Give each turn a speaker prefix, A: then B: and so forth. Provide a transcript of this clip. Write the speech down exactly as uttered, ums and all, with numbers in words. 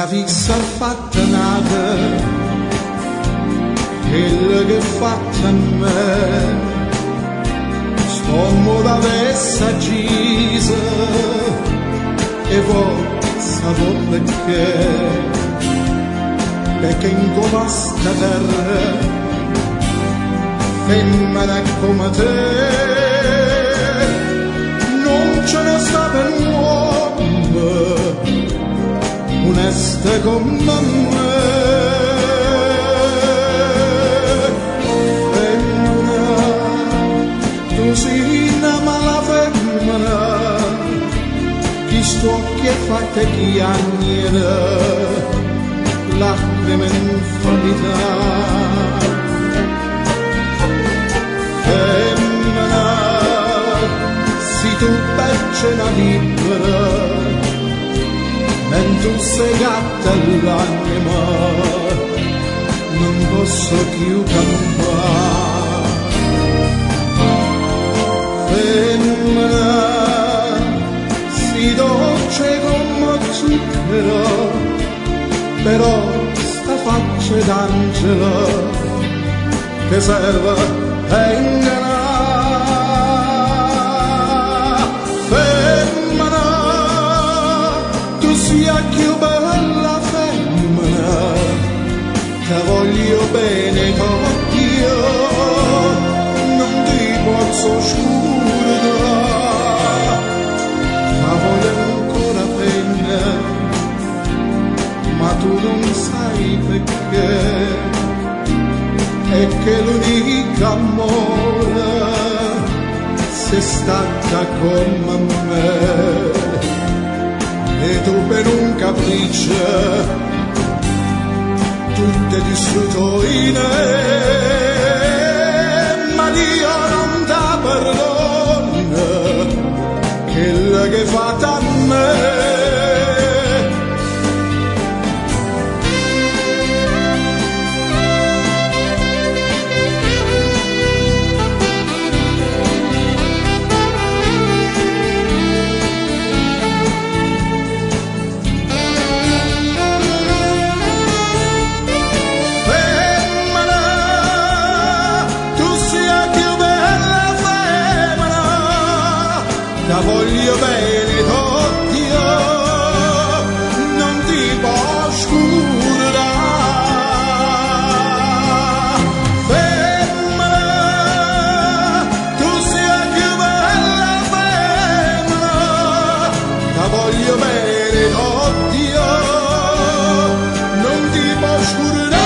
A: avesse fatta nata, quella che fatta a me, stommo da vessa gisa, e forza perché, perché in questa terra, femmina come te, non ce ne sta per un uomo onesta come me. Femmina, tu sei una mala femmina, chi sto che fatta chi agnera, lacrime infinita. Femmina, si tu perce una libera, mentre tu sei gatta l'anima, non posso più campare. Femmina, si dolce come zucchero, però sta faccia d'angelo che serve a ingannare. Femmina, tu sia più bella femmina, ti voglio bene come io, non ti posso scordare, ma voglio ancora bene, ma tu non sai perché, è che l'unico amore sei stata come me, e tu per un capriccio tutte distrutto in me, ma Dio non ti perdona quella che fa a me. La voglio bene, oddio, non ti posso scordare. Femmina, tu sei più bella femmina, la voglio bene, oddio, non ti posso scordare.